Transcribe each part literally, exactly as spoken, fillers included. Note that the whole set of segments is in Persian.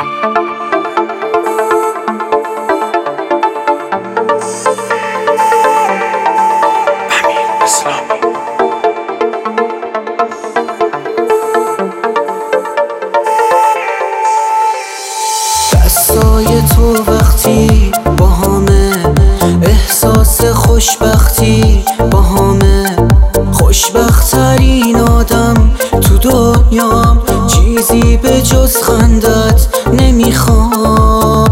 دستای تو وقتی با همه احساس خوشبختی با همه، خوشبخت‌ترین آدم تو دنیام، چیزی به جز خندت نمیخوام.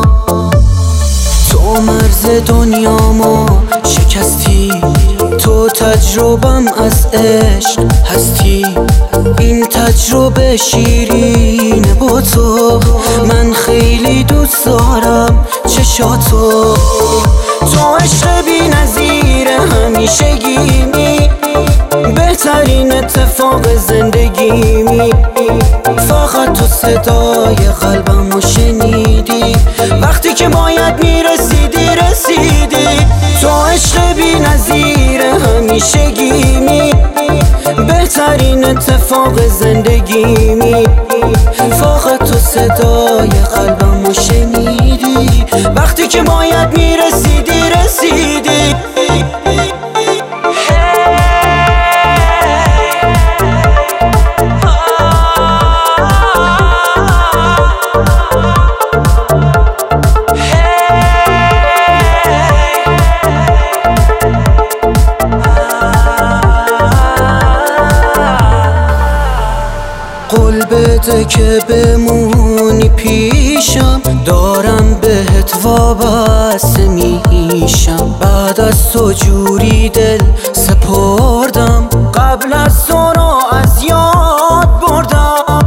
تو مرز دنیامو شکستی، تو تجربم از عشق هستی. این تجربه شیرینه با تو، من خیلی دوست دارم چشاتو. تو عشق بی نظیر همیشگیمی، بهترین اتفاق زندگیمی. فقط تو صدای قلبمو شنیدی، وقتی که باید میرسیدی رسیدی. تو عشق بی نظیر همیشگیمی، بهترین اتفاق زندگیمی. فقط تو صدای قلبمو شنیدی، وقتی که باید میرسیدی رسیدی. قول بده که بمونی پیشم، دارم بهت وابسته میشم. بعد از تو جوری دل سپردم، قبل از تو رو از یاد بردم.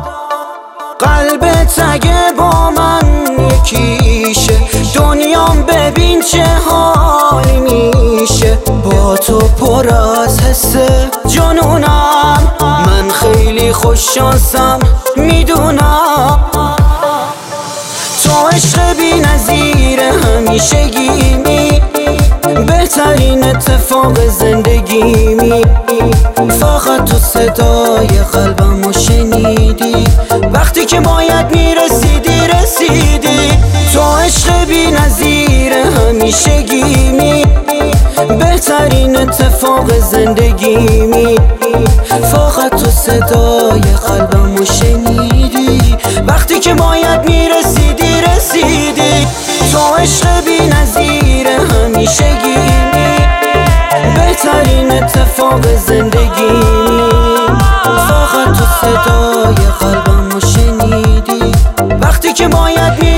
قلبت اگه با من یکیشه، دنیام ببین چه حالی میشه. با تو پر از حس جنونم، من خیلی خوششانسم میدونم. تو عشق بی نظیر همیشگیمی، بهترین اتفاق زندگیمی. فقط تو صدای قلبمو شنیدی، وقتی که باید میرسیدی رسیدی. تو عشق بی نظیر همیشگیمی، بهترین اتفاق زندگیمی. فقط تو صدای قلبمو شنیدی، وقتی که باید میرسیدی رسیدی. تو عشق بی نظیر همیشگیمی، بهترین اتفاق زندگیمی. فقط تو صدای قلبمو شنیدی، وقتی که باید میرسیدی